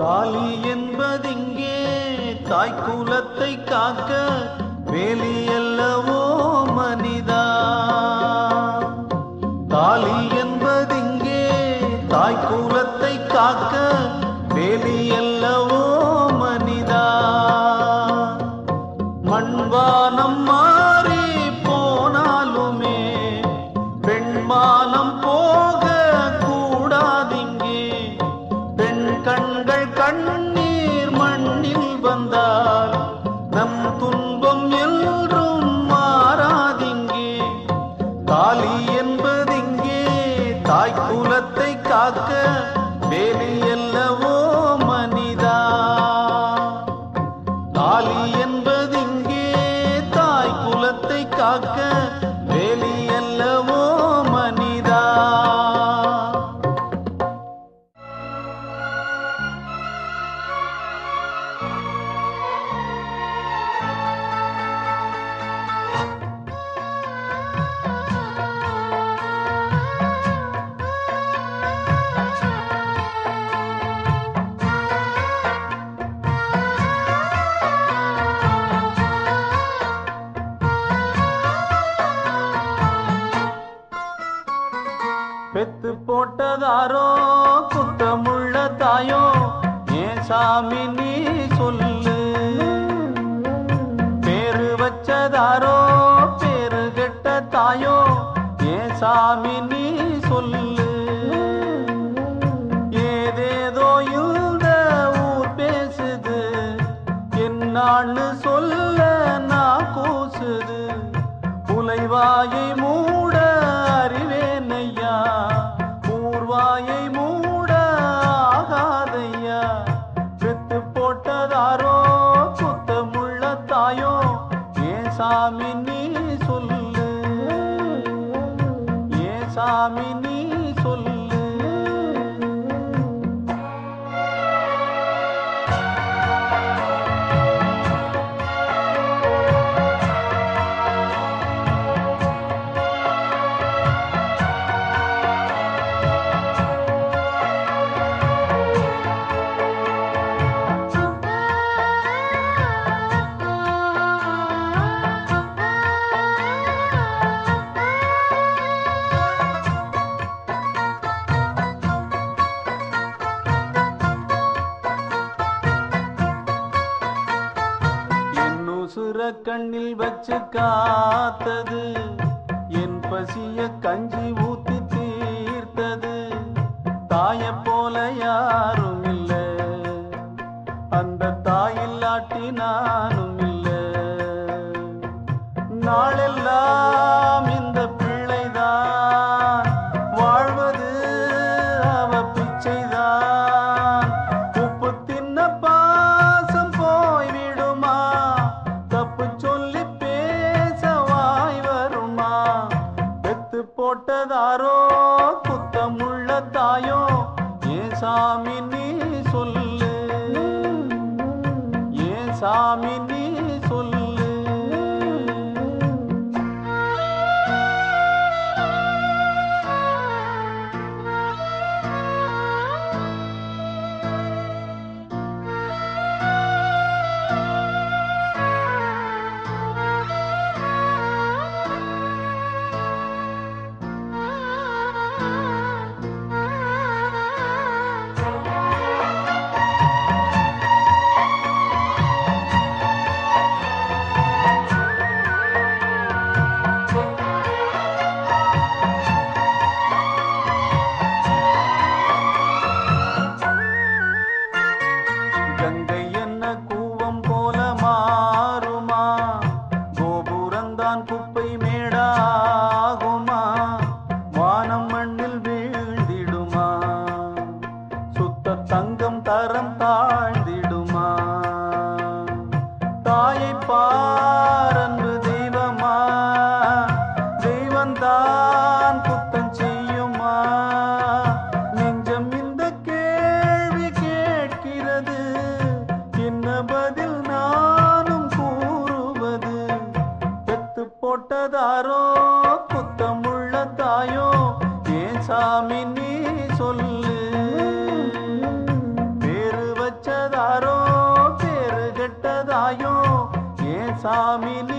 தாலி என்பதிங்கே தாய்க்குலத்தை காக்க வேலி அல்லவோ மனிதா. தாலி என்பதிங்கே தாய்க்குலத்தை காக்க வேலி அல்லவோ மனிதா. மண்வானம் மாறி போனாலுமே பெண்மானம் போக கூடாதிங்கே. பெண் கண்கள் கண்ணீர் மண்ணில் வந்தால் நம் துன்பம் என்றும் மாறாதிங்கே. தாலி என்பதிங்கே தாய்க்குலத்தை காக்க வேலி அல்லவோ மனிதா. தாலி என்பதிங்கே தாய்க்குலத்தை காக்க வேலி அல்லவோ மனிதா. பெத்து போட்டதாரோ குத்தமுள்ள தாயோ ஏன் சாமி நீ சொல்லு. பேரு வச்சதாரோ பேரு கெட்ட தாயோ ஏன் சாமி நீ சொல்லு. ஏதேதோ இந்த ஊர் பேசுது என்னான்னு சொல்ல நான் கூசுது. புலைவாயை மூட அறிவேனையா பூர்வாயை மூட ஆகாதையா. பெத்து போட்டதாரோ குத்தமுள்ள தாயோ ஏன் சாமி நீ சொல்லு. ஏன் சாமி நீ சொல்லு. உசுர கண்ணில் வச்சு காத்தது என் பசிய கஞ்சி ஊத்தி தீர்த்தது. தாய போல யாரும் இல்ல அந்த தாயில்லாட்டி நானும் இல்ல. நாளெல்லாம் இந்த பிள்ளைதான் வாழ்வது அவ பிச்சைதான். உப்பு தின்ன பாசம் போய்விடுமா தப்பு சொல்லி பேச வாய் வருமா. பெத்து போட்டதாரோ குத்தமுள்ள தாயோ ஏன் சாமி நீ சொல்லு. ஏன் சாமி நீ சொல்லு. கங்கை என்ன கூவம் போல மாறுமா. கோபுரந்தான் குப்பை மேடாகுமா. வானம் மண்ணில் வீழ்ந்திடுமா. சுத்த தங்கம் தரம் தாழ்ந்திடுமா. தாயை பாரன்பு தெய்வமா. தெய்வந்தான் குத்தம் செய்யுமா. நெஞ்சம் இந்த கேள்வி கேட்கிறது என்ன பதில் நானும் கூறுவது. பெத்து போட்டதாரோ குத்தமுள்ள தாயோ ஏன் சாமி நீ சொல்லு. பேரு வச்ச சாமி